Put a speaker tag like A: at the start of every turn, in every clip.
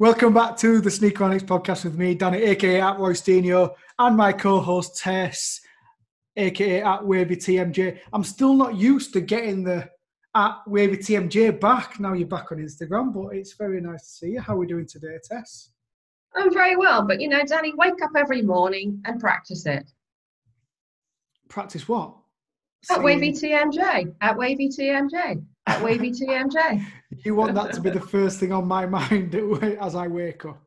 A: Welcome back to the Sneakeronics podcast with me, Danny, aka at Roystino, and my co-host Tess, aka at WavyTMJ. I'm still not used to getting the at WavyTMJ back. Now you're back on Instagram, but it's very nice to see you. How are we doing today, Tess?
B: I'm very well, but Danny, wake up every morning and practice it.
A: Practice what?
B: At WavyTMJ, at WavyTMJ, at WavyTMJ.
A: You want that to be the first thing on my mind as I wake up?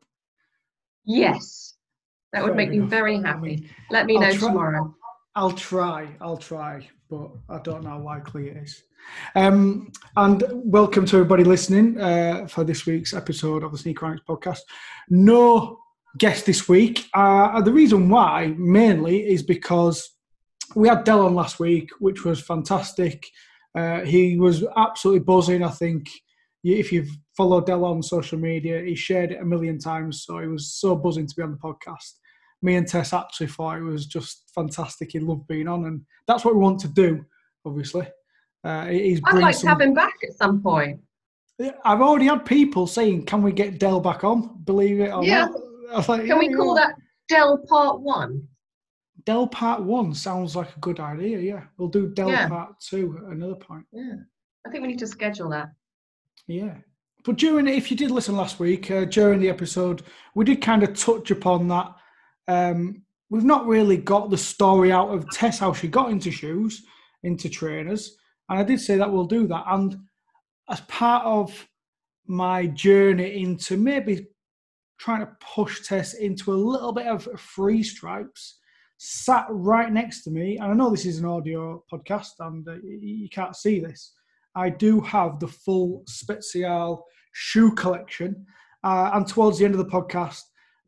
B: Yes, that would make me very happy. I mean, let me know tomorrow.
A: I'll try, but I don't know how likely it is. And welcome to everybody listening for this week's episode of the Sneakeronics podcast. No guest this week. The reason why, mainly, is because we had Del on last week, which was fantastic. He was absolutely buzzing. I think if you've followed Del on social media, he shared it a million times. So he was so buzzing to be on the podcast. Me and Tess actually thought it was just fantastic. He loved being on, and that's what we want to do, obviously.
B: I'd like to have him back at some point.
A: I've already had people saying, can we get Del back on? Believe it or not. I was like,
B: can we call that Del Part 1?
A: Del Part 1 sounds like a good idea, yeah. We'll do Del Part 2 at another point.
B: Yeah, I think we need to schedule that.
A: Yeah. But if you did listen last week, during the episode, we did kind of touch upon that. We've not really got the story out of Tess, how she got into shoes, into trainers. And I did say that we'll do that. And as part of my journey into maybe trying to push Tess into a little bit of free stripes, sat right next to me, and I know this is an audio podcast and you can't see this, I do have the full Spezial shoe collection. And towards the end of the podcast,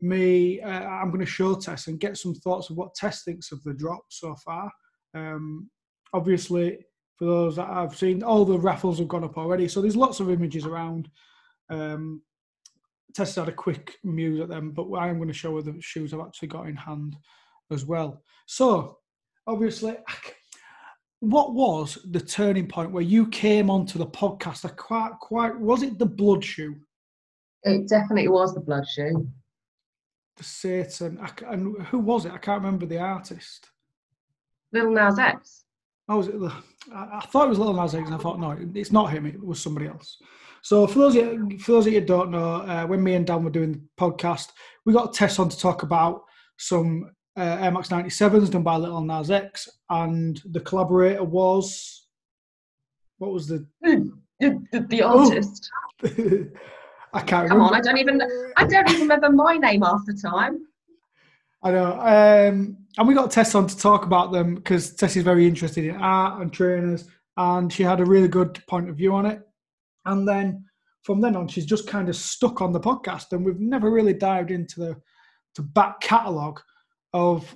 A: I'm going to show Tess and get some thoughts of what Tess thinks of the drop so far. Obviously, for those that I've seen, all the raffles have gone up already, so there's lots of images around. Tess had a quick muse at them, but I am going to show her the shoes I've actually got in hand as well. So, obviously, what was the turning point where you came onto the podcast? Was it the Blood shoe?
B: It definitely was the Blood shoe.
A: The Satan. And who was it? I can't remember the artist.
B: Lil Nas X.
A: Oh, was it? I thought it was Lil Nas X, and I thought, no, it's not him. It was somebody else. So for those of you who don't know, when me and Dan were doing the podcast, we got Tess on to talk about some Air Max 97s done by Lil Nas X, and the collaborator was, what was the
B: artist?
A: I can't remember.
B: Come on, I don't even remember my name half the time.
A: I know. And we got Tess on to talk about them because Tess is very interested in art and trainers, and she had a really good point of view on it. And then from then on, she's just kind of stuck on the podcast, and we've never really dived into the back catalogue of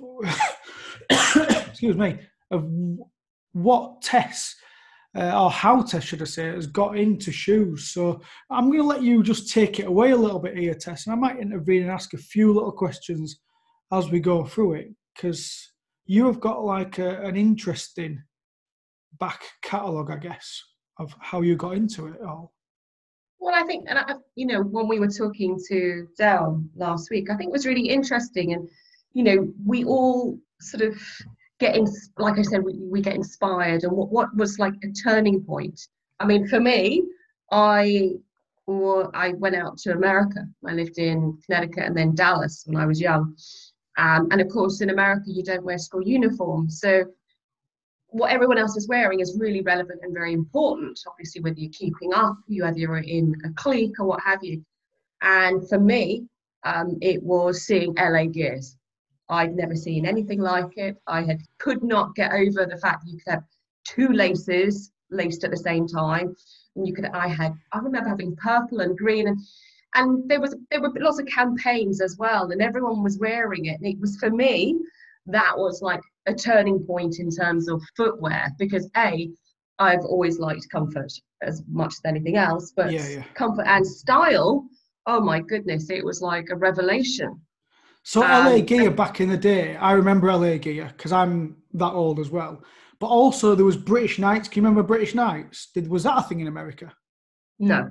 A: excuse me, of what Tess or how Tess, should I say, has got into shoes. So I'm going to let you just take it away a little bit here, Tess, and I might intervene and ask a few little questions as we go through it, because you have got like an interesting back catalogue, I guess, of how you got into it all.
B: Well, I think, when we were talking to Del last week, I think it was really interesting. And, we all sort of like I said, we get inspired. And what was like a turning point? I mean, for me, I went out to America. I lived in Connecticut and then Dallas when I was young. And of course, in America, you don't wear school uniforms. So what everyone else is wearing is really relevant and very important, obviously, whether you're keeping up, whether you're in a clique or what have you. And for me, it was seeing LA Gears. I'd never seen anything like it. I could not get over the fact that you could have two laces laced at the same time. And I remember having purple and green, and there were lots of campaigns as well, and everyone was wearing it. And it was, for me, that was like a turning point in terms of footwear, because I've always liked comfort as much as anything else, but comfort and style, oh my goodness, it was like a revelation.
A: So LA Gear back in the day, I remember LA Gear because I'm that old as well. But also there was British Knights. Can you remember British Knights? Was that a thing in America?
B: No.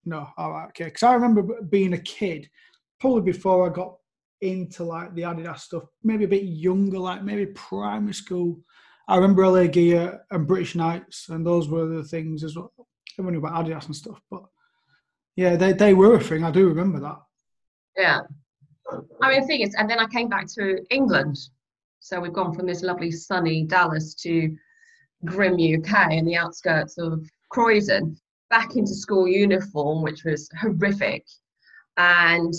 A: No, all right, okay. Because I remember being a kid, probably before I got into like the Adidas stuff, maybe a bit younger, like maybe primary school. I remember LA Gear and British Knights, and those were the things as well. Everyone knew about Adidas and stuff, but yeah, they were a thing. I do remember that.
B: Yeah. I mean, the thing is, and then I came back to England. So we've gone from this lovely sunny Dallas to grim UK in the outskirts of Croydon, back into school uniform, which was horrific. And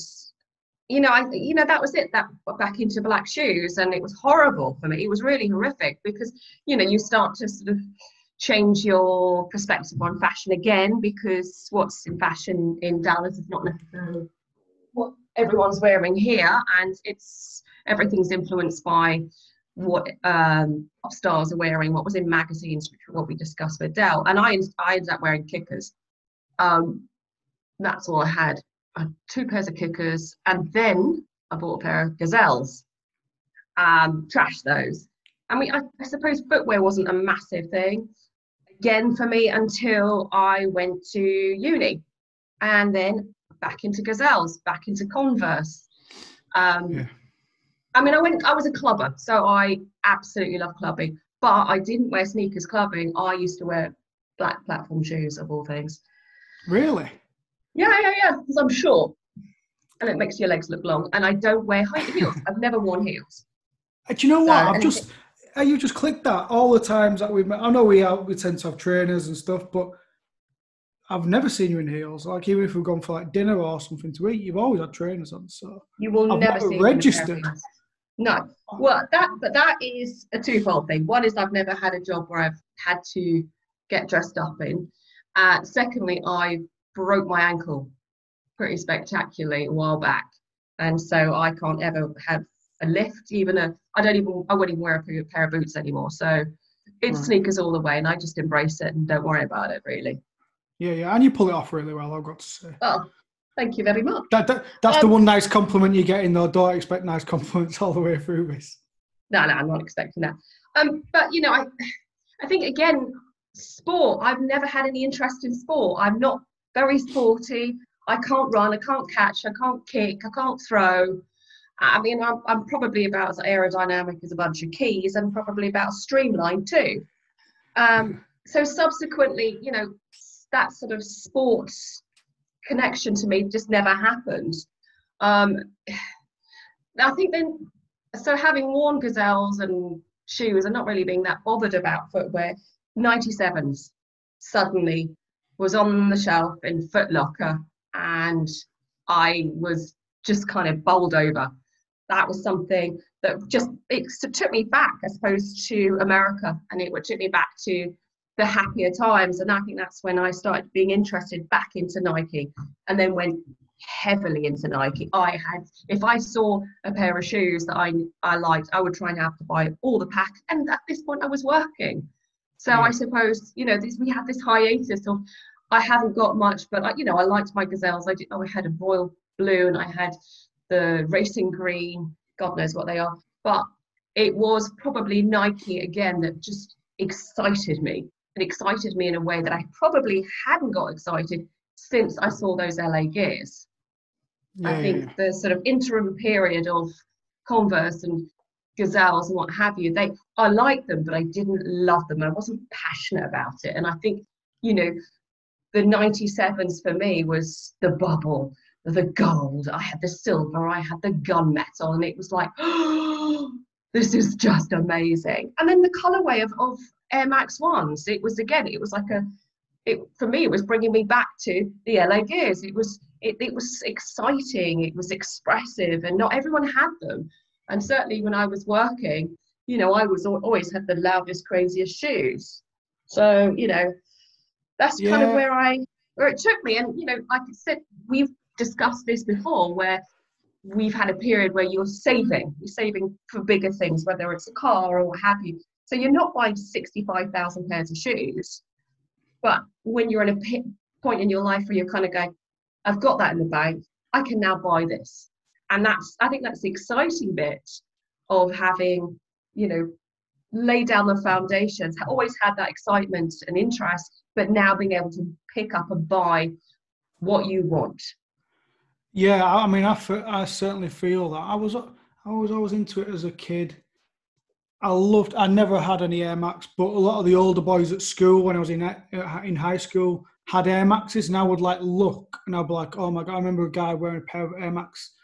B: that was it. That back into black shoes, and it was horrible for me. It was really horrific because you start to sort of change your perspective on fashion again, because what's in fashion in Dallas is not necessarily what everyone's wearing here, and everything's influenced by what pop stars are wearing, what was in magazines, what we discussed with Dell. And I ended up wearing kickers. That's all I had. I had 2 pairs of kickers, and then I bought a pair of Gazelles. Trashed those. I mean, I suppose footwear wasn't a massive thing again for me until I went to uni, and then back into Gazelles, back into Converse.
A: Yeah.
B: I mean, I was a clubber, so I absolutely love clubbing, but I didn't wear sneakers clubbing. I used to wear black platform shoes, of all things.
A: Really?
B: Yeah, because I'm short and it makes your legs look long, and I don't wear high heels. I've never worn heels.
A: Do you know what? You just clicked that all the times that we've met. I know we tend to have trainers and stuff, but I've never seen you in heels. Like, even if we've gone for like dinner or something to eat, you've always had trainers on. So
B: you will
A: I've
B: never see
A: registered.
B: No. Well, that is a twofold thing. One is I've never had a job where I've had to get dressed up in. Secondly, I broke my ankle pretty spectacularly a while back, and so I can't ever have a lift. I wouldn't even wear a pair of boots anymore. So it's sneakers all the way, and I just embrace it and don't worry about it really.
A: Yeah, and you pull it off really well, I've got to say.
B: Oh, thank you very much.
A: That's the one nice compliment you're getting, though. Don't expect nice compliments all the way through this.
B: No, I'm not expecting that. But I think again, sport. I've never had any interest in sport. I'm not very sporty. I can't run. I can't catch. I can't kick. I can't throw. I mean, I'm probably about as aerodynamic as a bunch of keys, and probably about streamlined too. So subsequently, that sort of sports connection to me just never happened. I think then, so having worn Gazelles and shoes and not really being that bothered about footwear, 97s suddenly was on the shelf in Foot Locker, and I was just kind of bowled over. That was something that it took me back, I suppose, to America, and it took me back to the happier times. And I think that's when I started being interested back into Nike, and then went heavily into Nike. If I saw a pair of shoes that I liked, I would try and have to buy all the pack. And at this point I was working. So I suppose, we had this hiatus of, I haven't got much, but I liked my Gazelles. I had a royal blue, and I had the racing green, God knows what they are. But it was probably Nike again that just excited me. It excited me in a way that I probably hadn't got excited since I saw those LA Gears. I think the sort of interim period of Converse and Gazelles and what have you, I liked them, but I didn't love them. I wasn't passionate about it. And I think, the 97s for me was the bubble, the gold. I had the silver, I had the gunmetal, and it was like, oh, this is just amazing. And then the colorway of Air Max 1s, it was like for me, it was bringing me back to the LA Gears. It was exciting, it was expressive, and not everyone had them. And certainly when I was working, I was always had the loudest, craziest shoes. So, that's kind of where it took me. And, like I said, we've discussed this before, where we've had a period where you're saving for bigger things, whether it's a car or what have you. So you're not buying 65,000 pairs of shoes. But when you're in a point in your life where you're kind of going, I've got that in the bank, I can now buy this. And I think that's the exciting bit of having, laid down the foundations. I always had that excitement and interest, but now being able to pick up and buy what you want.
A: Yeah, I mean, I certainly feel that. I was always into it as a kid. I never had any Air Max, but a lot of the older boys at school when I was in high school had Air Maxes, and I would like look and I'd be like, oh my God, I remember a guy wearing a pair of Air Max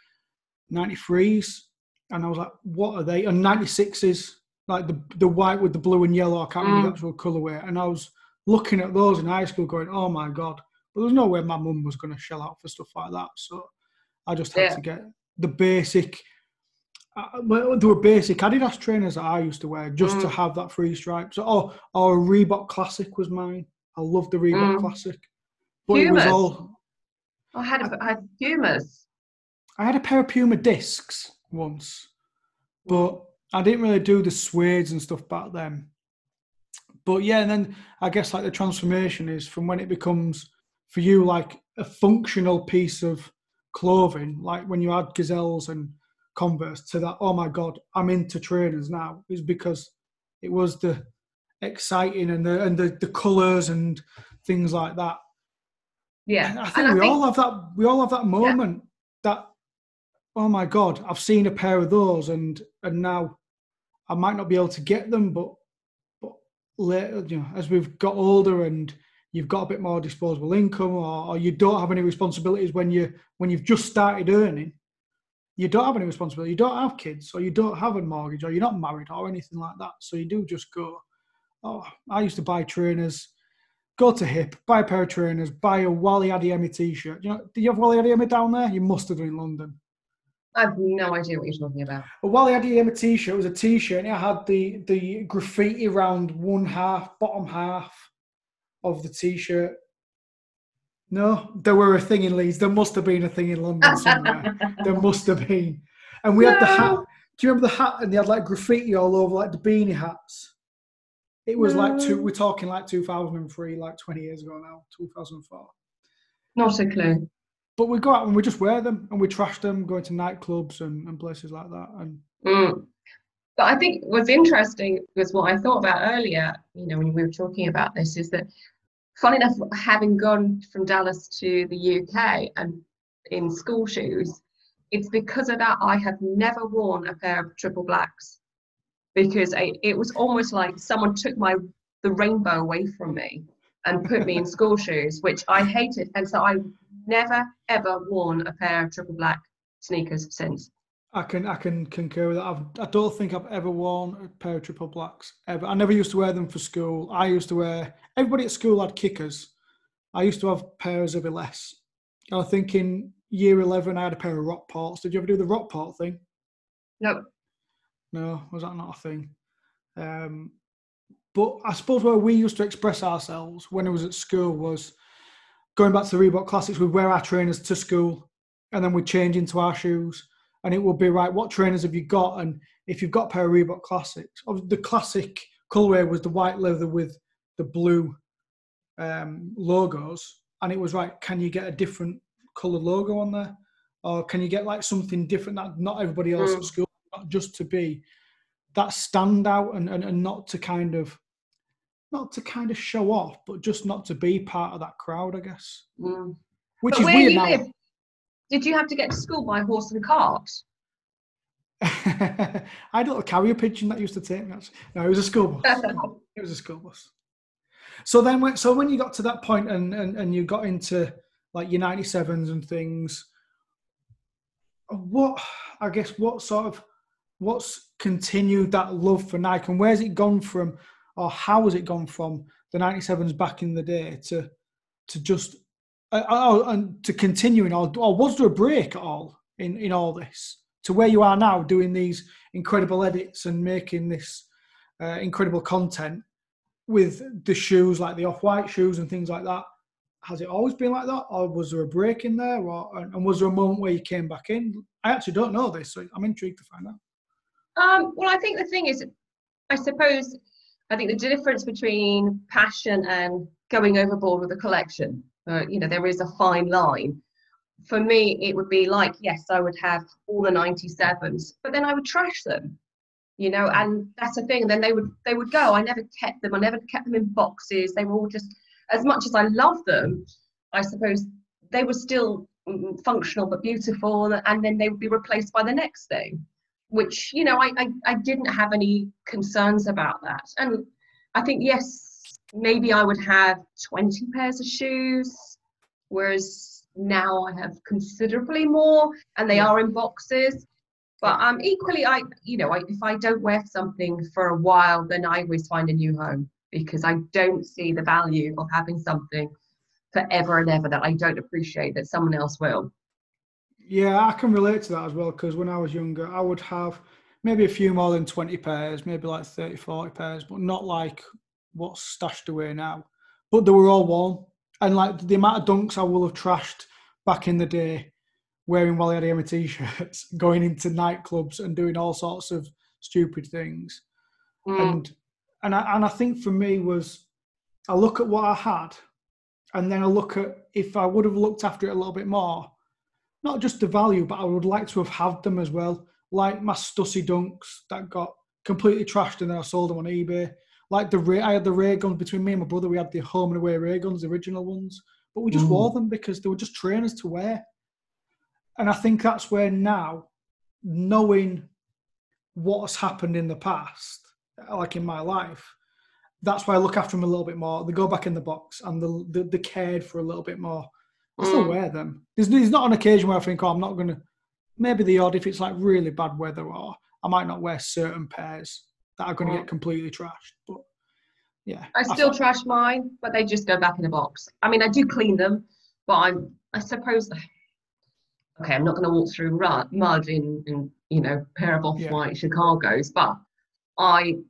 A: 93s, and I was like, what are they? And 96s, like the white with the blue and yellow, I can't remember the actual colourway. And I was looking at those in high school going, oh my God. But there's no way my mum was going to shell out for stuff like that. So I just had to get the basic. Well, there were basic Adidas trainers that I used to wear just to have that free stripe. So, or a Reebok Classic was mine. I loved the Reebok Classic. But
B: Pumas.
A: It was all.
B: I had Pumas.
A: I had a pair of Puma discs once, but I didn't really do the suedes and stuff back then. But yeah, and then I guess like the transformation is from when it becomes for you like a functional piece of clothing, like when you had Gazelles and Converse, to that, oh my God, I'm into trainers now, is because it was the exciting and the colours and things like that.
B: Yeah.
A: And I think we all have that moment that, oh my God, I've seen a pair of those and now I might not be able to get them, but later, as we've got older and you've got a bit more disposable income, or you don't have any responsibilities when you've just started earning, you don't have any responsibility, you don't have kids, or you don't have a mortgage, or you're not married or anything like that. So you do just go, oh, I used to buy trainers, go to Hip, buy a pair of trainers, buy a Wally Adeyemi t-shirt. Do you have Wally Adeyemi down there? You must have done in London.
B: I have no idea what you're talking about.
A: A Wally Adeyemi t-shirt was a t-shirt, and it had the graffiti around bottom half of the t-shirt. No, there were a thing in Leeds. There must have been a thing in London somewhere. There must have been. And we had the hat. Do you remember the hat? And they had like graffiti all over, like the beanie hats. It was we're talking like 2003, like 20 years ago now, 2004.
B: Not a clue.
A: But we go out and we just wear them and we trash them, going to nightclubs and places like that. And
B: But I think what's interesting was what I thought about earlier, when we were talking about this, is that funny enough, having gone from Dallas to the UK and in school shoes, it's because of that I have never worn a pair of triple blacks, because it was almost like someone took the rainbow away from me and put me in school shoes, which I hated. And so I never, ever worn a pair of triple black sneakers since.
A: I can concur with that. I don't think I've ever worn a pair of triple blacks ever. I never used to wear them for school. Everybody at school had kickers. I used to have pairs of Ellesse. I think in year 11 I had a pair of Rockports. Did you ever do the Rockport thing?
B: No.
A: No, was that not a thing? But I suppose where we used to express ourselves when I was at school was going back to the Reebok Classics. We'd wear our trainers to school and then we'd change into our shoes. And it would be, right, what trainers have you got? And if you've got a pair of Reebok Classics, the classic colourway was the white leather with the blue logos. And it was, right, can you get a different coloured logo on there? Or can you get like something different that not everybody else at school, not just to be that standout and not to kind of show off, but just not to be part of that crowd, I guess. Which is weird now.
B: Did you have to get to school by horse and cart?
A: I had a little carrier pigeon that used to take me. No, it was a school bus. It was a school bus. So when you got to that point and you got into like your 97s and things, what's continued that love for Nike, and where's it gone from, or how has it gone from the 97s back in the day to just and to continuing, or was there a break at all in all this to where you are now doing these incredible edits and making this incredible content with the shoes, like the Off-White shoes and things like that? Has it always been like that, or was there a break in there, and was there a moment where you came back in? I actually don't know this, so I'm intrigued to find out.
B: Well, I think the thing is, I think the difference between passion and going overboard with a collection, there is a fine line. For me, it would be like, yes, I would have all the 97s, but then I would trash them, and that's the thing. And then they would go. I never kept them. I never kept them in boxes. They were all just, as much as I love them, I suppose they were still functional but beautiful, and then they would be replaced by the next thing, which, you know, I didn't have any concerns about that. And I think, yes, maybe I would have 20 pairs of shoes, whereas now I have considerably more, and they are in boxes. But equally, if I don't wear something for a while, then I always find a new home, because I don't see the value of having something forever and ever that I don't appreciate that someone else will.
A: Yeah, I can relate to that as well, because when I was younger, I would have maybe a few more than 20 pairs, maybe like 30, 40 pairs, but not like what's stashed away now. But they were all worn. And like the amount of dunks I will have trashed back in the day, wearing Wally Adeyemi t-shirts, going into nightclubs and doing all sorts of stupid things. And I think for me was, I look at what I had, and then I look at if I would have looked after it a little bit more, not just the value, but I would like to have had them as well. Like my Stussy Dunks that got completely trashed and then I sold them on eBay. Like I had the ray guns between me and my brother. We had the home and away ray guns, the original ones, but we just wore them because they were just trainers to wear. And I think that's where now, knowing what has happened in the past, like in my life, that's why I look after them a little bit more. They go back in the box and they're cared for a little bit more. I still wear them. There's not an occasion where I think, I'm not going to, maybe the odd, if it's like really bad weather, or I might not wear certain pairs that are going to get completely trashed. But yeah.
B: I still trash mine, but they just go back in the box. I mean, I do clean them, but I suppose, okay, I'm not going to walk through mud in pair of off-white Chicago's, but I'm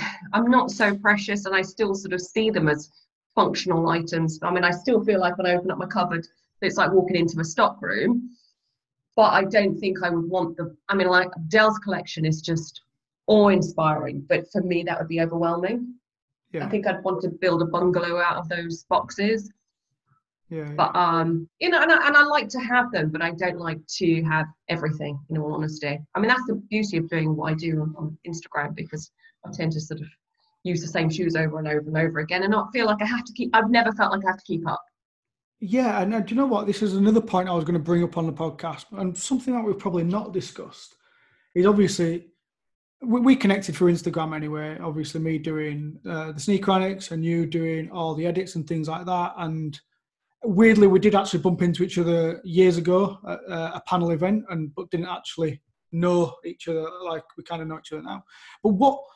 B: not so precious, and I still sort of see them as functional items. I mean, I still feel like when I open up my cupboard, it's like walking into a stock room, but I don't think I would want like Dell's collection is just awe-inspiring, but for me, that would be overwhelming. Yeah. I think I'd want to build a bungalow out of those boxes.
A: Yeah.
B: But and I like to have them, but I don't like to have everything, in all honesty. I mean, that's the beauty of doing what I do on Instagram, because I tend to sort of use the same shoes over and over and over again, and not feel like I've never felt like I have to keep up.
A: Yeah, and do you know what? This is another point I was going to bring up on the podcast, and something that we've probably not discussed is, obviously, we connected through Instagram anyway. Obviously, me doing the Sneaker Annex and you doing all the edits and things like that. And weirdly, we did actually bump into each other years ago at a panel event, but didn't actually know each other like we kind of know each other now. But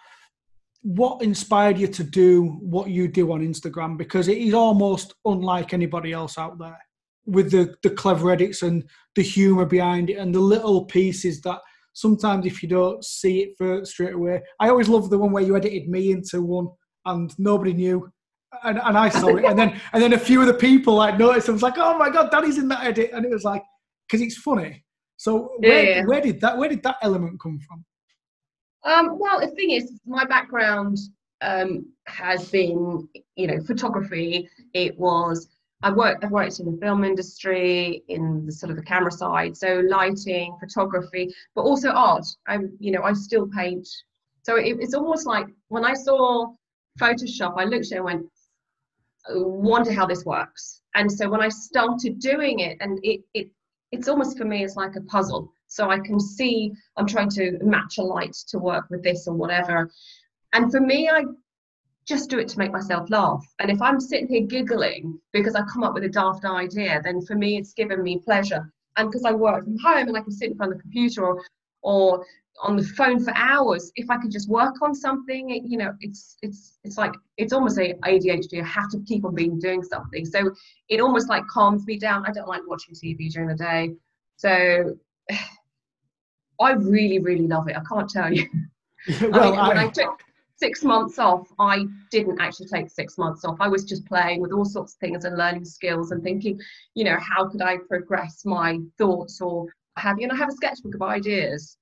A: what inspired you to do what you do on Instagram? Because it is almost unlike anybody else out there, with the clever edits and the humour behind it and the little pieces that sometimes if you don't see it first straight away. I always love the one where you edited me into one and nobody knew. And I saw it. And then a few of the people like noticed. I was like, oh my God, Danny's in that edit. And it was like, because it's funny. So where did that element come from?
B: Well, the thing is, my background has been, photography. I've worked in the film industry, in the sort of the camera side, so lighting, photography, but also art. I still paint. So it's almost like when I saw Photoshop, I looked at it and went, I wonder how this works. And so when I started doing it, and it's almost, for me, it's like a puzzle. So I can see I'm trying to match a light to work with this or whatever. And for me, I just do it to make myself laugh. And if I'm sitting here giggling because I come up with a daft idea, then for me, it's given me pleasure. And because I work from home and I can sit in front of the computer or on the phone for hours, if I could just work on something, it's like, it's almost a ADHD. I have to keep on doing something. So it almost like calms me down. I don't like watching TV during the day. So I really, really love it. I can't tell you.
A: Well,
B: when I took 6 months off, I didn't actually take 6 months off. I was just playing with all sorts of things and learning skills and thinking, how could I progress my thoughts or have you? And I have a sketchbook of ideas.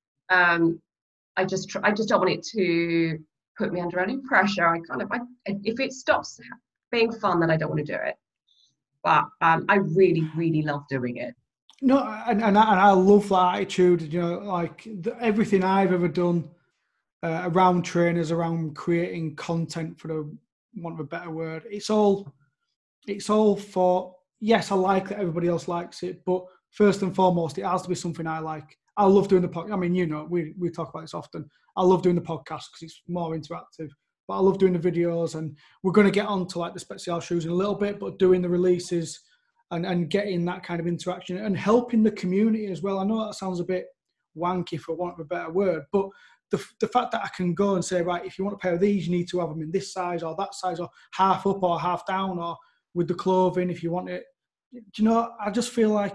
B: I just don't want it to put me under any pressure. If it stops being fun, then I don't want to do it. But I really, really love doing it.
A: No, and I love that attitude. Like everything I've ever done around trainers, around creating content, for the want of a better word, it's all for yes, I like that everybody else likes it, but first and foremost, it has to be something I like. I love doing the podcast. I mean, we talk about this often. I love doing the podcast because it's more interactive. But I love doing the videos, and we're going to get on to like the Spezial shoes in a little bit, but doing the releases and getting that kind of interaction and helping the community as well. I know that sounds a bit wanky for want of a better word, but the fact that I can go and say, right, if you want a pair of these, you need to have them in this size or that size or half up or half down or with the clothing if you want it. Do you know, I just feel like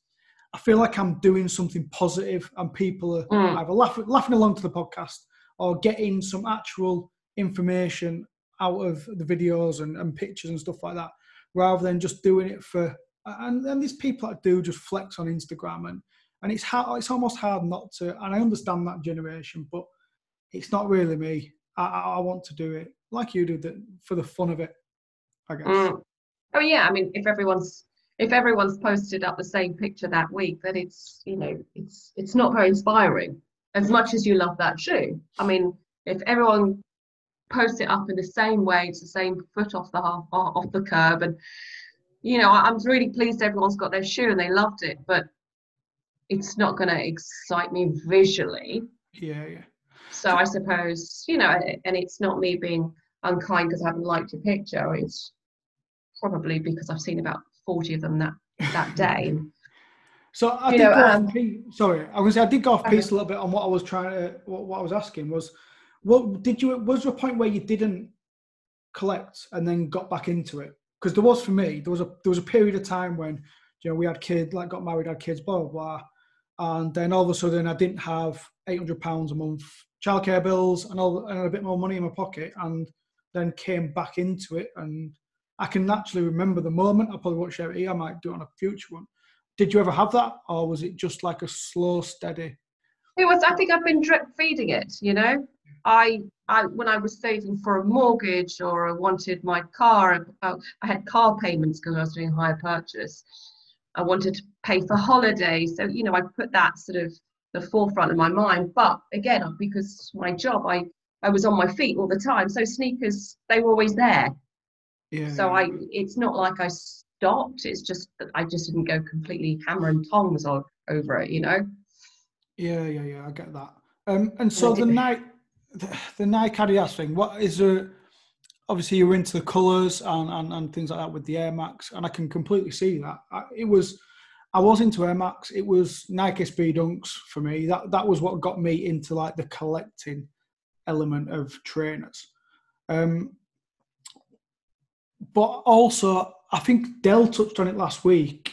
A: I feel like I'm doing something positive and people are either laughing along to the podcast or getting some actual information out of the videos and pictures and stuff like that, rather than just doing it for, and there's people that do just flex on Instagram and it's hard, it's almost hard not to, and I understand that generation, but it's not really me. I want to do it like you do, that for the fun of it, I guess.
B: Oh yeah, I mean, if everyone's posted up the same picture that week, then it's, you know, it's not very inspiring. As much as you love that shoe, I mean, if everyone posts it up in the same way, it's the same foot off the curb, and you know, I'm really pleased everyone's got their shoe and they loved it, but it's not going to excite me visually.
A: Yeah.
B: So I suppose, you know, and it's not me being unkind because I haven't liked your picture. It's probably because I've seen about 40 of them that day.
A: So I did go off piece. Sorry, I was gonna say I did go off piece a little bit on what I was trying to. What I was asking was, was there a point where you didn't collect and then got back into it? Because there was for me. There was a period of time when, you know, we had kids, like got married, had kids, blah blah blah, and then all of a sudden I didn't have £800 a month childcare bills and a bit more money in my pocket, and then came back into it. And I can naturally remember the moment. I probably won't share it here. I might do it on a future one. Did you ever have that, or was it just like a slow, steady?
B: It was. I think I've been drip feeding it. You know, I when I was saving for a mortgage or I wanted my car, I had car payments because I was doing hire purchase. I wanted to pay for holidays, so you know, I put that sort of the forefront of my mind. But again, because my job, I was on my feet all the time, so sneakers, they were always there.
A: Yeah.
B: So it's not like I stopped. It's just that I just didn't go completely hammer and tongs over it, you know.
A: Yeah. I get that. And so the Nike Adidas thing. What is there? Obviously, you're into the colours and things like that with the Air Max, and I can completely see that. I was into Air Max. It was Nike SB Dunks for me. That was what got me into like the collecting element of trainers. But also, I think Del touched on it last week.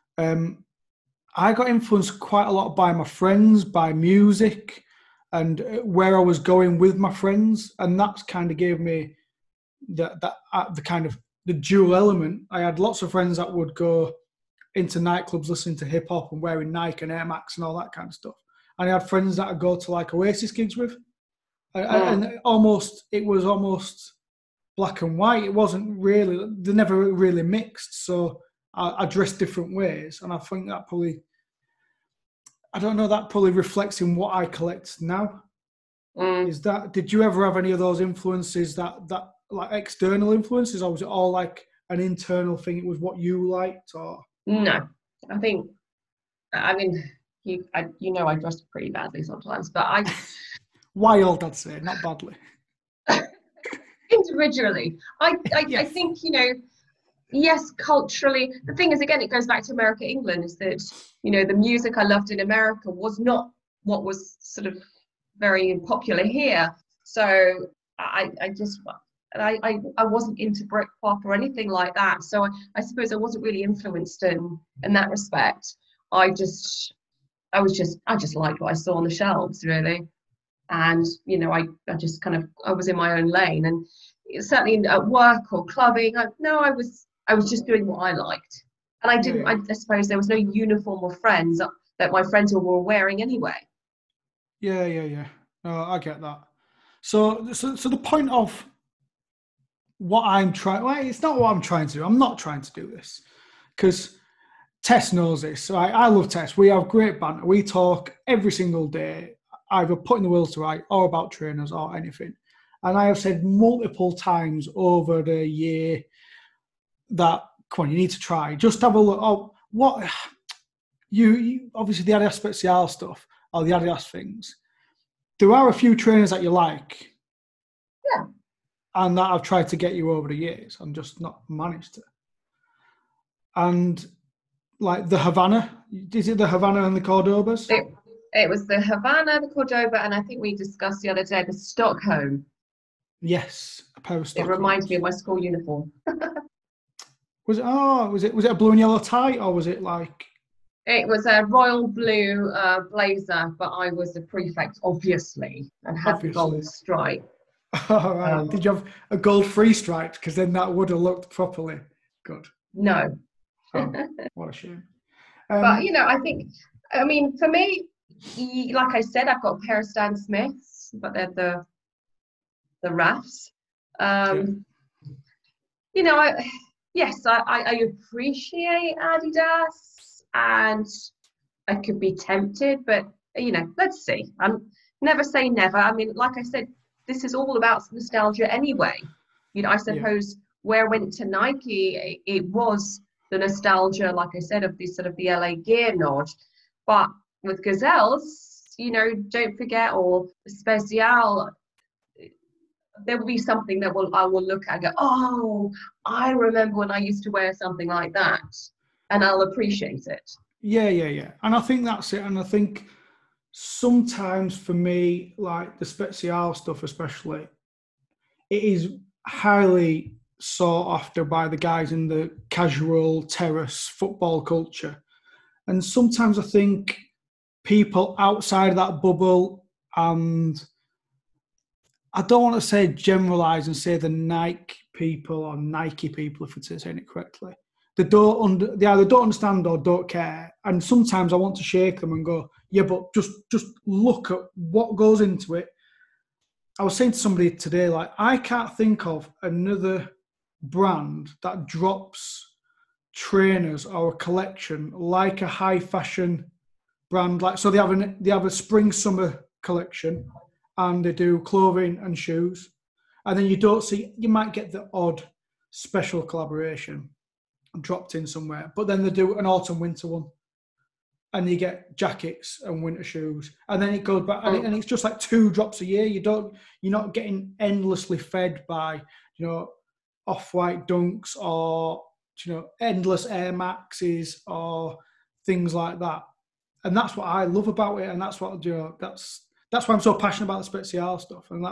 A: I got influenced quite a lot by my friends, by music, and where I was going with my friends, and that's kind of gave me the kind of the dual element. I had lots of friends that would go into nightclubs listening to hip hop and wearing Nike and Air Max and all that kind of stuff. And I had friends that I'd go to like Oasis gigs with, and it was almost black and white. It wasn't really, they never really mixed. So I dressed different ways. And I think that probably, I don't know, that probably reflects in what I collect now. Is that, did you ever have any of those influences that like external influences, or was it all like an internal thing? It was what you liked, or?
B: No, I think, I mean, you know, I dress pretty badly sometimes, but
A: Wild, I'd say, not badly.
B: Individually, I think, you know, yes, culturally, the thing is, again, it goes back to America, England, is that, you know, the music I loved in America was not what was sort of very popular here. So I wasn't into Britpop or anything like that. So I suppose I wasn't really influenced in that respect. I just liked what I saw on the shelves, really. And, you know, I just kind of, I was in my own lane, and certainly at work or clubbing, I was just doing what I liked. And I didn't, I suppose there was no uniform or friends that my friends were wearing anyway.
A: Yeah. No, I get that. So the point of what I'm trying, well, it's not what I'm trying to do. I'm not trying to do this because Tess knows this. I love Tess. We have great banter. We talk every single day, either putting the wheels to right or about trainers or anything. And I have said multiple times over the year that come on, you need to try. Just have a look. Oh, what you obviously the Adidas Special stuff or the Adidas things. There are a few trainers that you like.
B: Yeah.
A: And that I've tried to get you over the years and just not managed to. And like the Havana, is it the Havana and the Cordobas?
B: It was the Havana, the Cordoba, and I think we discussed the other day the Stockholm.
A: Yes, a pair of Stockholm.
B: It reminds me of my school uniform.
A: Was it a blue and yellow tie, or was it like?
B: It was a royal blue blazer, but I was the prefect, obviously, and had the gold stripe.
A: All right. Did you have a gold free stripe? Because then that would have looked properly good.
B: No.
A: Oh, what a shame.
B: But I think, for me, like I said, I've got a pair of Stan Smiths, but they're the RAFs. Yes, I appreciate Adidas, and I could be tempted, but let's see. Never say never. I mean, like I said, this is all about nostalgia anyway. I suppose where I went to Nike, it was the nostalgia, like I said, of this sort of the LA Gear nod. But with Gazelles, don't forget, or Special, there will be something that I will look at and go, oh, I remember when I used to wear something like that, and I'll appreciate it.
A: Yeah. And I think that's it. And I think sometimes for me, like the Special stuff especially, it is highly sought after by the guys in the casual terrace football culture. And sometimes I think people outside of that bubble, and I don't want to say generalize and say the Nike people or Nike people, if we're saying it correctly, they either don't understand or don't care. And sometimes I want to shake them and go, yeah, but just look at what goes into it. I was saying to somebody today, like, I can't think of another brand that drops trainers or a collection like a high fashion brand. Like, so they have a spring summer collection, and they do clothing and shoes, and then you might get the odd special collaboration dropped in somewhere, but then they do an autumn winter one, and you get jackets and winter shoes, and then it goes back, and it's just like 2 drops a year. You're not getting endlessly fed by off-white dunks or endless Air Maxes or things like that. And that's what I love about it, and that's what that's why I'm so passionate about the Special stuff, and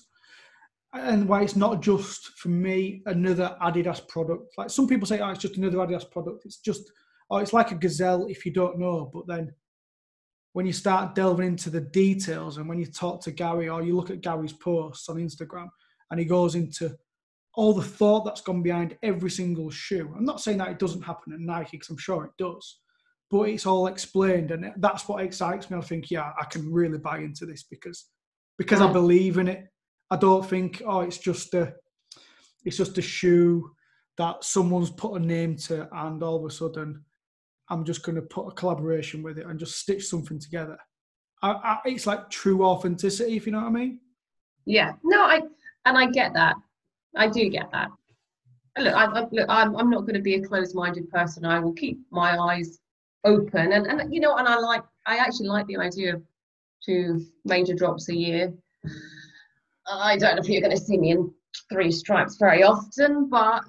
A: and why it's not just for me another Adidas product. Like some people say, oh, it's just another Adidas product. It's like a Gazelle if you don't know. But then when you start delving into the details, and when you talk to Gary or you look at Gary's posts on Instagram, and he goes into all the thought that's gone behind every single shoe. I'm not saying that it doesn't happen at Nike, because I'm sure it does. But it's all explained, and that's what excites me. I think, yeah, I can really buy into this because I believe in it. I don't think, oh, it's just a shoe that someone's put a name to, and all of a sudden I'm just going to put a collaboration with it and just stitch something together. It's like true authenticity, if you know what I mean.
B: Yeah, no, I get that. I do get that. Look, I'm not going to be a closed-minded person. I will keep my eyes open, and I actually like the idea of 2 major drops a year. I don't know if you're going to see me in 3 stripes very often, but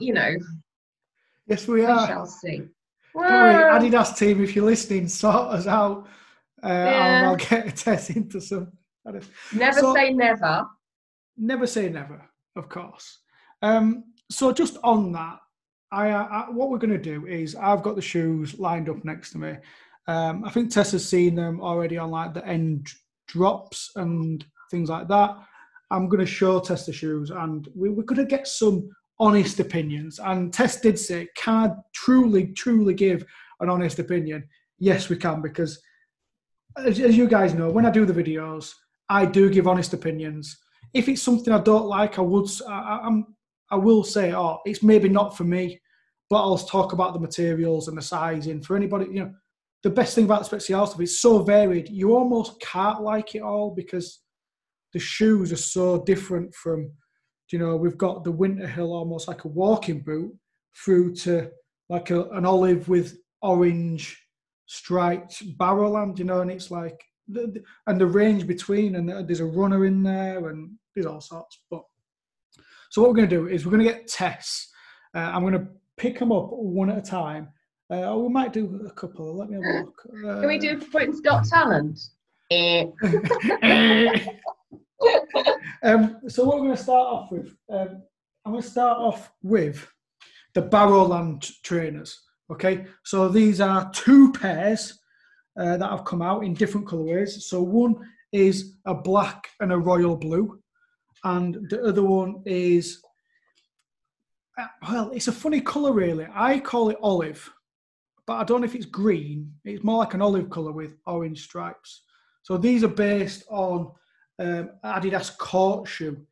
A: yes, we are.
B: We shall see.
A: Adidas team, if you're listening, sort us out. I'll get a test into some.
B: Never say never.
A: Never say never, of course. So just on that, what we're going to do is I've got the shoes lined up next to me. I think Tessa's seen them already on like the end drops and things like that. I'm going to show Tess the shoes, and we're going to get some honest opinions. And Tess did say, can I truly give an honest opinion? Yes, we can, because as you guys know, when I do the videos, I do give honest opinions. If it's something I don't like, I will say, oh, it's maybe not for me, but I'll talk about the materials and the sizing. For anybody, the best thing about the Special stuff is so varied, you almost can't like it all, because the shoes are so different from, we've got the Winter Hill almost like a walking boot, through to like an olive with orange striped Barrowland, you know, and it's like, and the range between, and there's a runner in there, and there's all sorts. But so what we're going to do is we're going to get Tess. I'm going to pick them up one at a time. Or we might do a couple. Let me have a look.
B: Can we do Britain's Got Talent?
A: So what we're going to start off with, I'm going to start off with the Barrowland trainers. Okay, so these are 2 pairs that have come out in different colourways. So one is a black and a royal blue, and the other one is, well, it's a funny colour really. I call it olive, but I don't know if it's green. It's more like an olive colour with orange stripes. So these are based on Adidas court shoe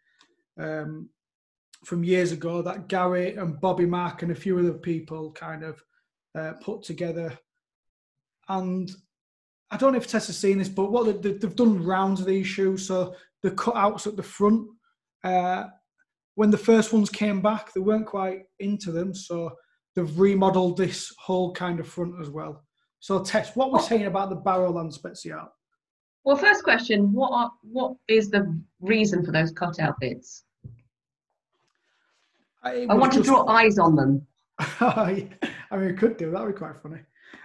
A: from years ago that Gary and Bobby Mark and a few other people kind of put together. And I don't know if Tess has seen this, but what they've done rounds of these shoes. So the cutouts at the front, when the first ones came back, they weren't quite into them. So they've remodeled this whole kind of front as well. So Tess, what we're saying about the Barrowland Spezial?
B: Well, first question, what is the reason for those cutout bits? I want to draw eyes on them.
A: I mean, we could do that. Would be quite funny.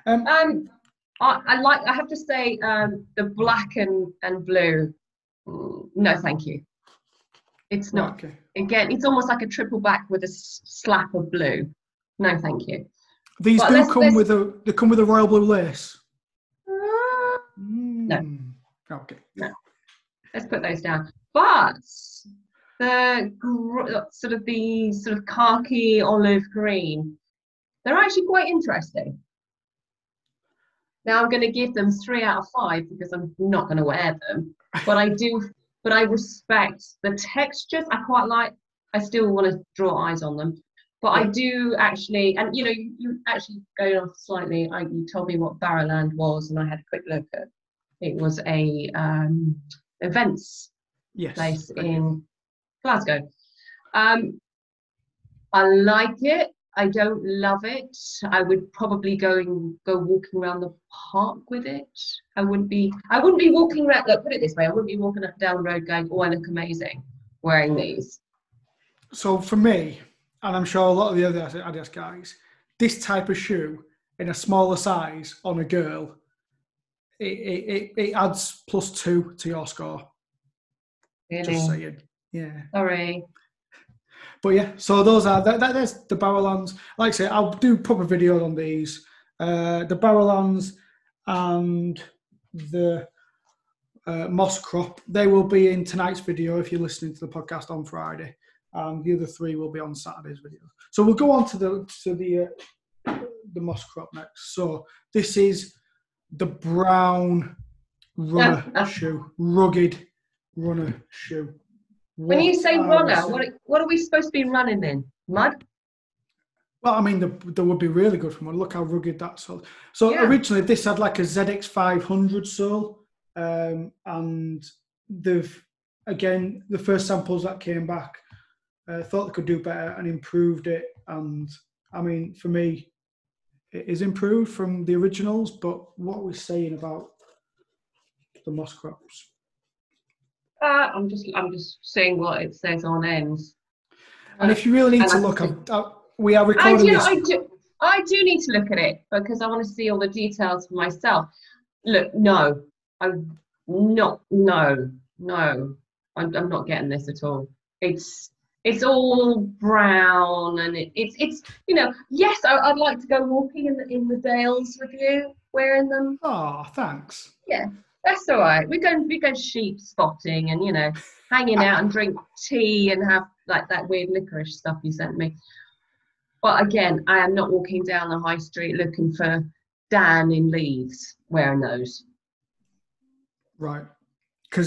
B: I have to say, the black and blue. No, thank you. It's not. Okay. Again, it's almost like a triple back with a slap of blue. No, thank you.
A: These come with a royal blue lace.
B: No.
A: Okay.
B: No. Let's put those down. But the sort of khaki olive green, they're actually quite interesting. Now I'm going to give them 3 out of 5 because I'm not going to wear them. But I respect the textures. I quite like. I still want to draw eyes on them. But I do actually, and you know, you actually going off slightly. You told me what Barrowland was, and I had a quick look at. It was a events place in Glasgow. I like it. I don't love it. I would probably go walking around the park with it. I wouldn't be walking around. Look, put it this way: I wouldn't be walking up down the road going, "Oh, I look amazing," wearing these.
A: So for me, and I'm sure a lot of the other Adidas guys, this type of shoe in a smaller size on a girl, it adds +2 to your score.
B: Really?
A: Just saying. Yeah.
B: Sorry.
A: But yeah, so those are there's the Barrowlands. Like I say, I'll do proper videos on these. The Barrowlands and the Moss Crop, they will be in tonight's video if you're listening to the podcast on Friday, and the other 3 will be on Saturday's video. So we'll go on to the Moss Crop next. So this is the brown runner shoe, rugged runner shoe.
B: When you say runner, what are we supposed to be running in? Mud?
A: Well, I mean, they would be really good for mud. Look how rugged that sole. So originally this had like a ZX 500 sole, and they've, again, the first samples that came back, thought they could do better and improved it. And I mean, for me, it is improved from the originals, but what are we saying about the Moss Crops?
B: I'm just saying what it says on ends.
A: And if you really need to look, we are recording this.
B: I do need to look at it because I want to see all the details for myself. Look, no, I'm not getting this at all. It's all brown, and it's you know, yes, I'd like to go walking in the Dales with you wearing them.
A: Oh, thanks.
B: Yeah. That's all right. We go sheep spotting and, you know, hanging out and drink tea and have like that weird licorice stuff you sent me. But again, I am not walking down the high street looking for Dan in Leeds wearing those.
A: Right. Because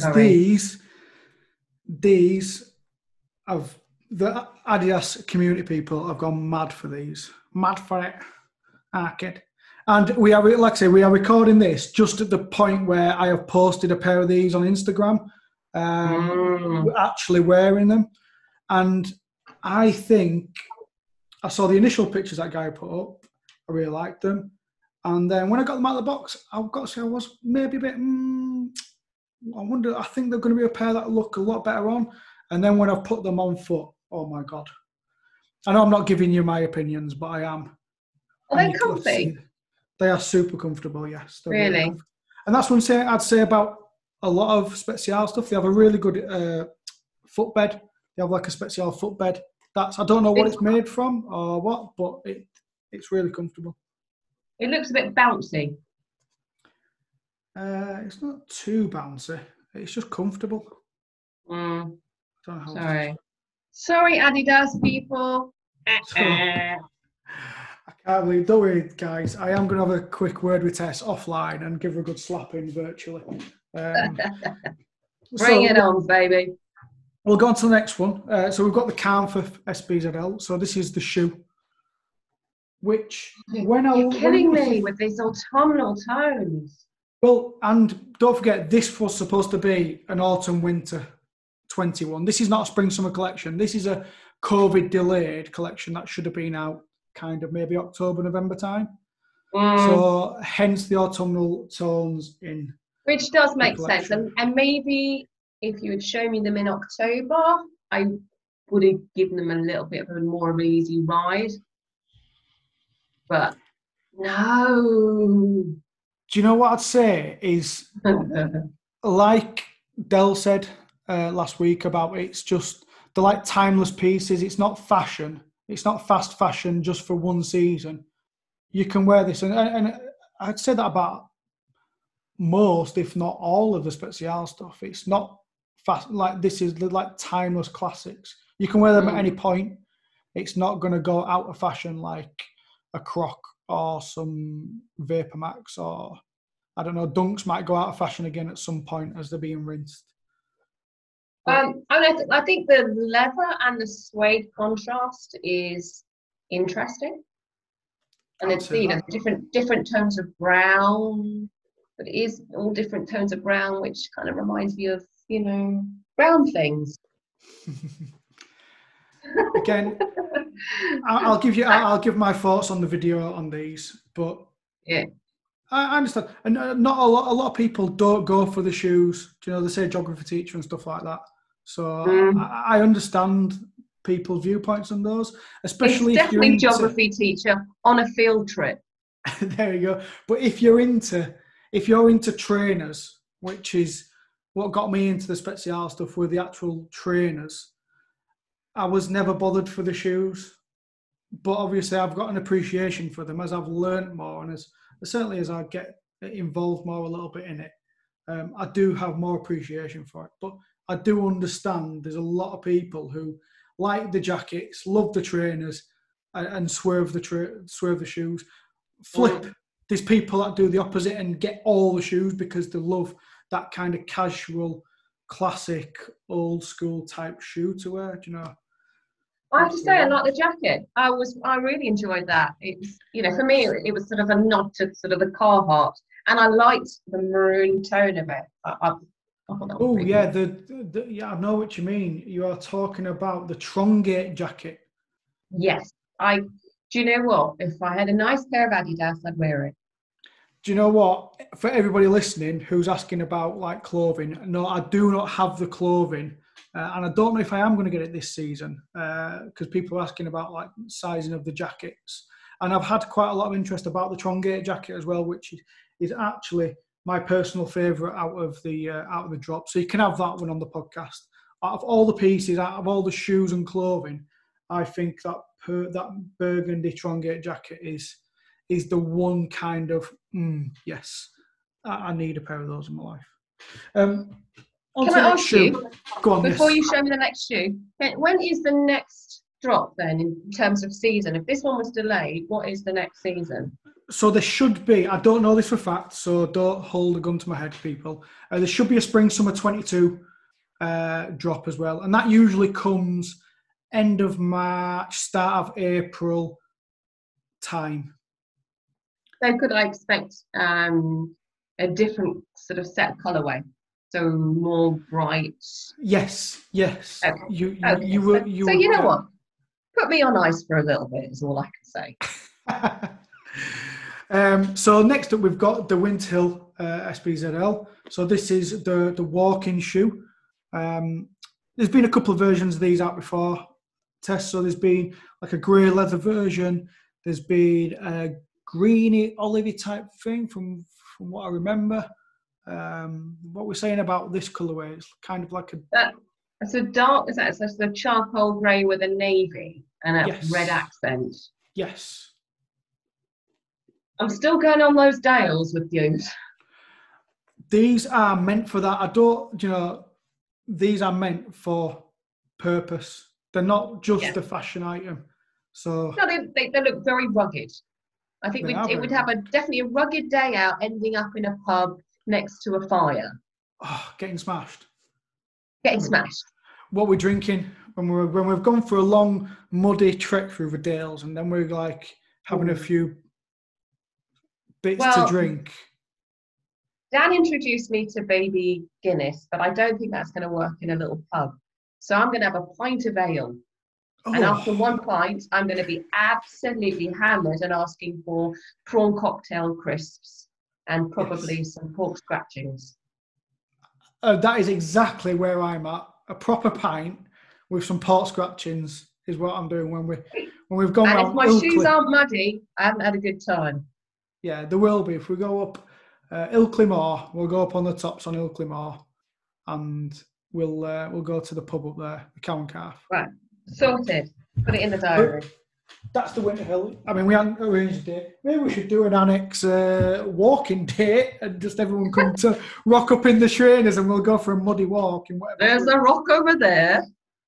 A: these of the Adidas community people have gone mad for these. Mad for it. Kid. And we are, like I say, we are recording this just at the point where I have posted a pair of these on Instagram, actually wearing them. And I think I saw the initial pictures that guy put up, I really liked them. And then when I got them out of the box, I've got to say I was maybe a bit, I think they're going to be a pair that look a lot better on. And then when I put them on foot, oh my God. I know I'm not giving you my opinions, but I am.
B: Are they comfy?
A: They are super comfortable, yes.
B: Really?
A: And that's one thing I'd say about a lot of Spezial stuff. They have a really good footbed. They have like a Spezial footbed. I don't know what it's made from or what, but it's really comfortable.
B: It looks a bit bouncy.
A: It's not too bouncy. It's just comfortable.
B: Sorry, Adidas people.
A: I can't believe. Don't worry, guys. I am going to have a quick word with Tess offline and give her a good slapping virtually.
B: Bring it on, baby.
A: We'll go on to the next one. So we've got the Kampfer SBZL. So this is the shoe. Which
B: You're killing me with these autumnal tones.
A: Well, and don't forget, this was supposed to be an autumn-winter 21. This is not a spring-summer collection. This is a COVID-delayed collection that should have been out kind of maybe October, November time. So hence the autumnal tones in.
B: Which does make sense. And maybe if you had shown me them in October, I would have given them a little bit of a more of an easy ride. But no.
A: Do you know what I'd say is, like Del said last week about they're like timeless pieces. It's not fashion. It's not fast fashion just for one season. You can wear this. And I'd say that about most, if not all of the Spezial stuff. It's not fast. Like this is like timeless classics. You can wear them at any point. It's not going to go out of fashion like a Croc or some Vapor Max, or I don't know, Dunks might go out of fashion again at some point as they're being rinsed.
B: I think the leather and the suede contrast is interesting, and it's different tones of brown, but it is all different tones of brown, which kind of reminds me of brown things. Again,
A: I'll give my thoughts on the video on these, but
B: yeah,
A: I understand. And not a lot of people don't go for the shoes. They say geography teacher and stuff like that. So I understand people's viewpoints on those, especially
B: it's
A: if you're
B: definitely geography teacher on a field trip.
A: There you go. But if you're into trainers, which is what got me into the Spezial stuff, with the actual trainers, I was never bothered for the shoes. But obviously I've got an appreciation for them as I've learnt more, and certainly as I get involved more a little bit in it, I do have more appreciation for it. But I do understand there's a lot of people who like the jackets, love the trainers, and swerve the shoes. Flip. There's people that do the opposite and get all the shoes because they love that kind of casual, classic, old school type shoe to wear. Do you know?
B: I have to say, I like the jacket. I really enjoyed that. It's for me, it was sort of a nod to sort of the Carhartt, and I liked the maroon tone of it.
A: Oh yeah, yeah, I know what you mean. You are talking about the Trongate jacket.
B: Yes, do you know what? If I had a nice pair of Adidas, I'd wear it.
A: Do you know what? For everybody listening who's asking about like clothing, no, I do not have the clothing, and I don't know if I am going to get it this season because people are asking about like sizing of the jackets, and I've had quite a lot of interest about the Trongate jacket as well, which is actually my personal favourite out of the drop. So you can have that one on the podcast. Out of all the pieces, out of all the shoes and clothing, I think that burgundy Trongate jacket is the one kind of yes, I need a pair of those in my life.
B: Can I ask you,
A: go on,
B: before you show me the next shoe, when is the next drop then in terms of season? If this one was delayed, what is the next season?
A: So there should be, I don't know this for a fact, so don't hold a gun to my head, people. There should be a spring-summer 22 drop as well. And that usually comes end of March, start of April time.
B: So could I expect a different sort of set colourway? So more bright?
A: Yes. Okay. You will.
B: So you know what? Put me on ice for a little bit is all I can say.
A: So next up, we've got the Windhill SBZL. So this is the walking shoe. There's been a couple of versions of these out before, Tess. So there's been like a grey leather version. There's been a greeny, olivey type thing from what I remember. What we're saying about this colourway, it's kind of like
B: it's a dark, is that it's a charcoal grey with a navy and a red accent.
A: Yes.
B: I'm still going on those Dales with you.
A: These are meant for that. These are meant for purpose. They're not just a fashion item. So
B: no, they look very rugged. I think it would have definitely a rugged day out, ending up in a pub next to a fire.
A: Oh, getting smashed.
B: Getting smashed.
A: What we're drinking when we've gone for a long muddy trek through the Dales, and then we're like having a few bits to drink.
B: Dan introduced me to baby Guinness, but I don't think that's going to work in a little pub. So I'm going to have a pint of ale. Oh. And after one pint, I'm going to be absolutely hammered and asking for prawn cocktail crisps and probably some pork scratchings.
A: That is exactly where I'm at. A proper pint with some pork scratchings is what I'm doing when we've gone.
B: And if my shoes aren't muddy, I haven't had a good time.
A: Yeah, there will be. If we go up Ilkley Moor, we'll go up on the tops on Ilkley Moor, and we'll go to the pub up there, the Cow and Calf.
B: Right, sorted. Put it in the diary.
A: That's the Windhill. I mean, we hadn't arranged it. Maybe we should do an annex walking date and just everyone come to rock up in the trainers and we'll go for a muddy walk and whatever.
B: There's a rock over there.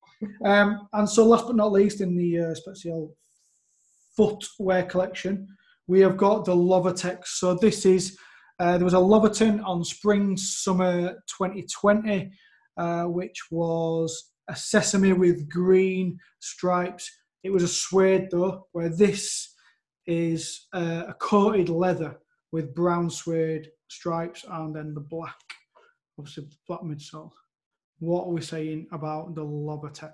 A: And so last but not least in the Spezial footwear collection, we have got the Lovatex. So this is, there was a Loverton on spring-summer 2020, which was a sesame with green stripes. It was a suede though, where this is a coated leather with brown suede stripes and then the black, obviously black midsole. What are we saying about the Lovatex?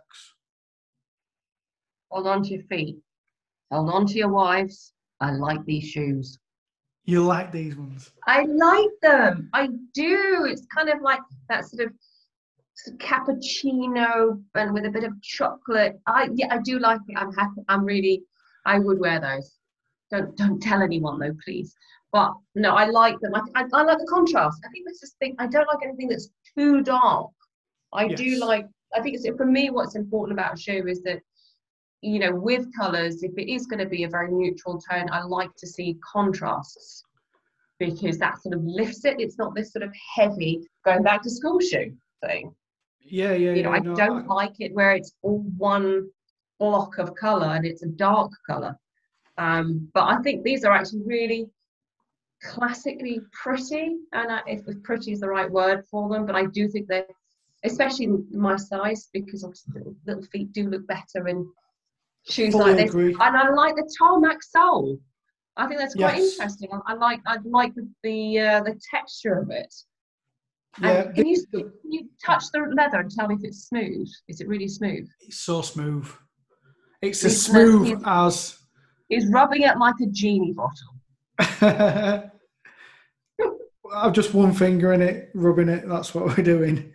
B: Hold on to your feet. Hold on to your wives. I like these shoes.
A: You like these ones?
B: I like them. I do. It's kind of like that sort of cappuccino and with a bit of chocolate. I do like it. I'm happy. I would wear those. Don't tell anyone though, please. But no, I like them. I like the contrast. I think that's this thing. I don't like anything that's too dark. I think for me, what's important about a shoe is that, you know, with colours, if it is going to be a very neutral tone, I like to see contrasts because that sort of lifts it. It's not this sort of heavy going back to school shoe thing. I don't like it where it's all one block of colour and it's a dark colour. But I think these are actually really classically pretty, and if pretty is the right word for them, but I do think they're, especially my size, because obviously little feet do look better in shoes like this. And I like the tarmac sole. I think that's quite interesting. I like the texture of it. Yeah, can you touch the leather and tell me if it's smooth? Is it really smooth?
A: It's so smooth. It's as smooth as...
B: He's rubbing it like a genie bottle.
A: I've just one finger in it, rubbing it. That's what we're doing.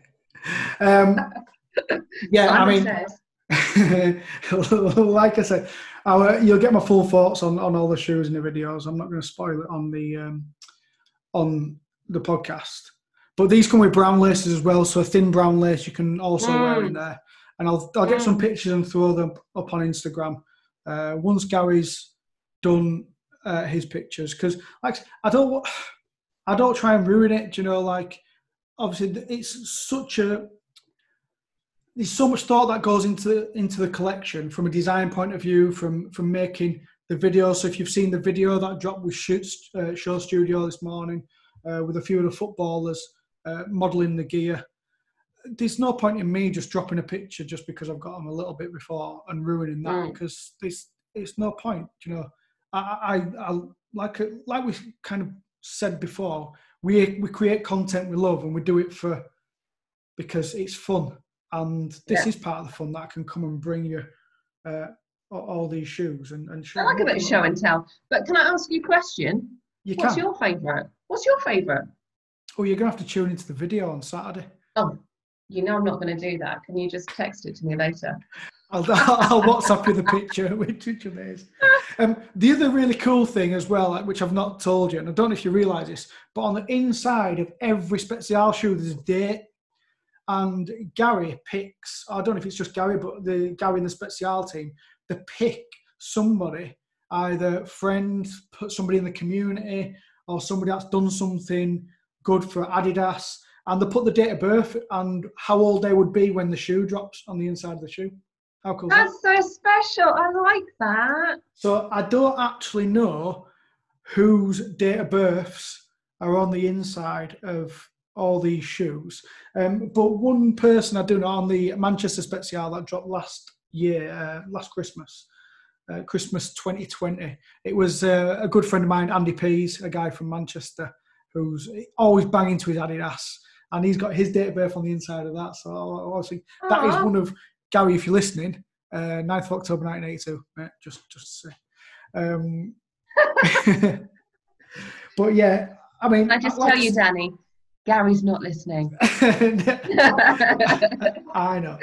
A: Yeah, I mean, like I said, you'll get my full thoughts on all the shoes in the videos. I'm not going to spoil it on the podcast. But these come with brown laces as well, so a thin brown lace you can also wear in there. And I'll get some pictures and throw them up on Instagram once Gary's done his pictures, because like I don't try and ruin it. You know, like obviously there's so much thought that goes into the collection from a design point of view, from making the video. So if you've seen the video that dropped with Show Studio this morning with a few of the footballers modelling the gear, there's no point in me just dropping a picture just because I've got them a little bit before and ruining that, because it's no point. You know, I like we kind of said before, we create content we love and we do it because it's fun. And this is part of the fun that can come and bring you all these shoes and
B: I like a bit of show and tell. But can I ask you a question?
A: You
B: What's
A: can.
B: your favourite? What's your favourite?
A: Oh, you're gonna have to tune into the video on Saturday.
B: Oh, you know I'm not going to do that. Can you just text it to me later?
A: I'll WhatsApp you the picture, which is amazing. The other really cool thing as well, which I've not told you, and I don't know if you realise this, but on the inside of every Spezial shoe, there's a date. And Gary picks, I don't know if it's just Gary, but Gary in the Spezial team, they pick somebody, either friend, put somebody in the community, or somebody that's done something good for Adidas, and they put the date of birth and how old they would be when the shoe drops on the inside of the shoe. How cool is that?
B: That's so special. I like that.
A: So I don't actually know whose date of births are on the inside of all these shoes. But one person I do know on the Manchester Spezial that dropped last Christmas, Christmas 2020. It was a good friend of mine, Andy Pease, a guy from Manchester, who's always banging to his Adidas. And he's got his date of birth on the inside of that. So obviously, that is one of, Gary, if you're listening, 9th of October 1982, mate, just to say. But yeah, I mean,
B: I just tell you, Danny, Gary's not listening.
A: I know.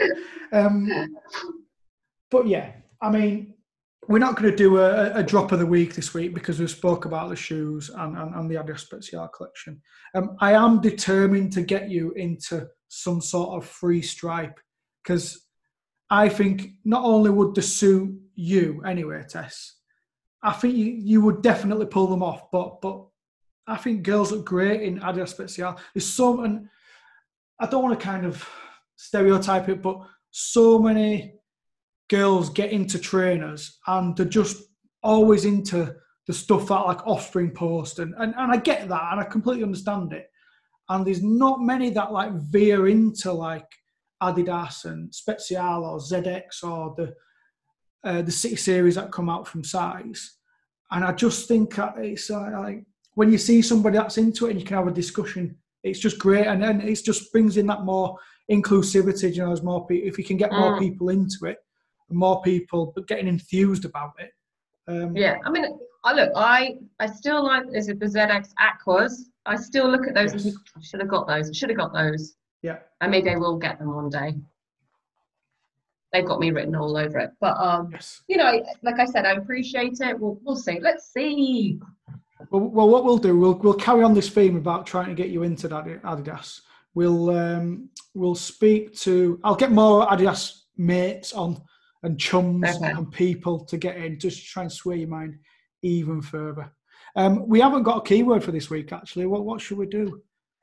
A: But yeah, I mean, we're not going to do a drop of the week this week because we spoke about the shoes and the Adidas Spezial collection. I am determined to get you into some sort of free stripe because I think not only would they suit you anyway, Tess, I think you would definitely pull them off, but I think girls look great in Adidas Spezial. There's so, and I don't want to kind of stereotype it, but so many girls get into trainers and they're just always into the stuff that like Offspring post and I get that and I completely understand it. And there's not many that like veer into like Adidas and Spezial or ZX or the City Series that come out from Size. And I just think it's like when you see somebody that's into it and you can have a discussion, it's just great. And it just brings in that more inclusivity, you know, as more people, if you can get more people into it, more people getting enthused about it.
B: Yeah, I mean, I still like the ZX Aquas. I still look at those and think, I should have got those.
A: Yeah.
B: And maybe I will get them one day. They've got me written all over it. But, you know, like I said, I appreciate it. We'll see. Let's see.
A: Well, what we'll do, we'll carry on this theme about trying to get you into Adidas. We'll speak to, I'll get more Adidas mates on and chums and people to get in, just to try and sway your mind even further. We haven't got a keyword for this week, actually. What should we do?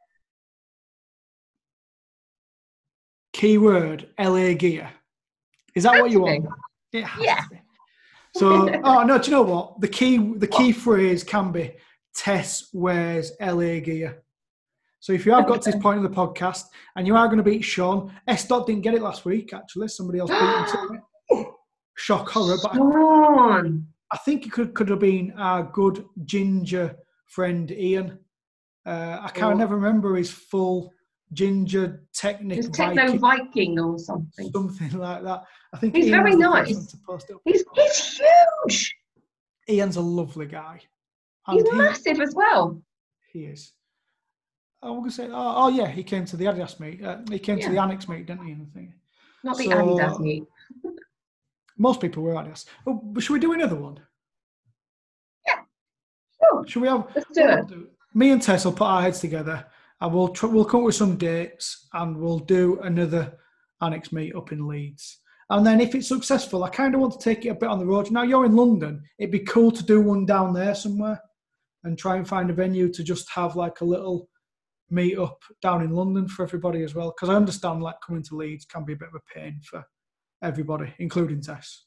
A: Keyword, LA gear. Is that what you want? It has to be. So, no, do you know what? The key phrase can be Tess wears LA gear. So if you have got to this point in the podcast and you are going to beat Sean, S. didn't get it last week, actually. Somebody else beat him to it. Shock horror. But I think it could have been our good ginger friend Ian. I can't never remember his full ginger technic.
B: Techno Viking or something.
A: Something like that. I think
B: he's
A: Ian
B: very nice. He's huge.
A: Ian's a lovely guy.
B: And he's massive as well.
A: He is. I was going to say, oh yeah, he came to the Adidas meet. He came to the Annex meet, didn't he?
B: Not the Adidas meet.
A: Most people were Adidas. Oh, but should we do another one?
B: Yeah, sure.
A: Should we have?
B: Let's do it.
A: Me and Tess will put our heads together, and we'll come up with some dates, and we'll do another Annex meet up in Leeds. And then if it's successful, I kind of want to take it a bit on the road. Now you're in London. It'd be cool to do one down there somewhere, and try and find a venue to just have like a little meet up down in London for everybody as well. Because I understand like coming to Leeds can be a bit of a pain for everybody, including Tess.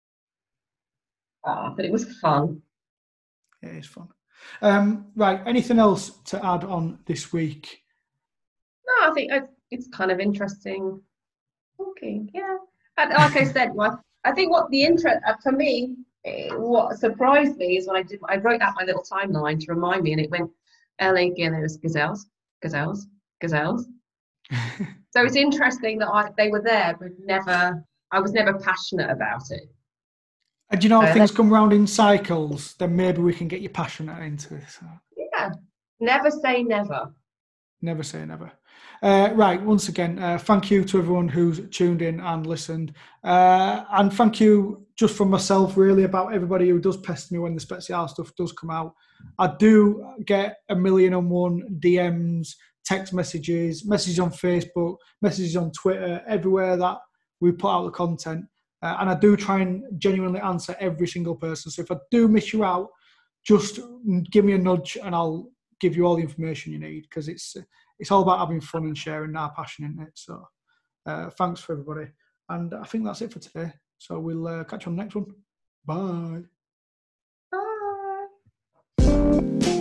B: But it was fun.
A: It is fun. Right, anything else to add on this week?
B: No, I think it's kind of interesting. Okay, yeah. And like I said, I think what the interest for me, what surprised me is when I wrote out my little timeline to remind me, and it went LA gear, there was gazelles. So it's interesting that they were there, but I was never passionate about it.
A: And you know, if things come round in cycles, then maybe we can get you passionate into it. So.
B: Yeah, never say never.
A: Never say never. Right, once again, thank you to everyone who's tuned in and listened. And thank you just from myself, really, about everybody who does pester me when the Spezial stuff does come out. I do get 1,000,001 DMs, text messages, messages on Facebook, messages on Twitter, everywhere that we put out the content. And I do try and genuinely answer every single person. So if I do miss you out, just give me a nudge and I'll give you all the information you need, because it's all about having fun and sharing our passion in it. So thanks for everybody. And I think that's it for today. So we'll catch you on the next one. Bye.
B: Bye.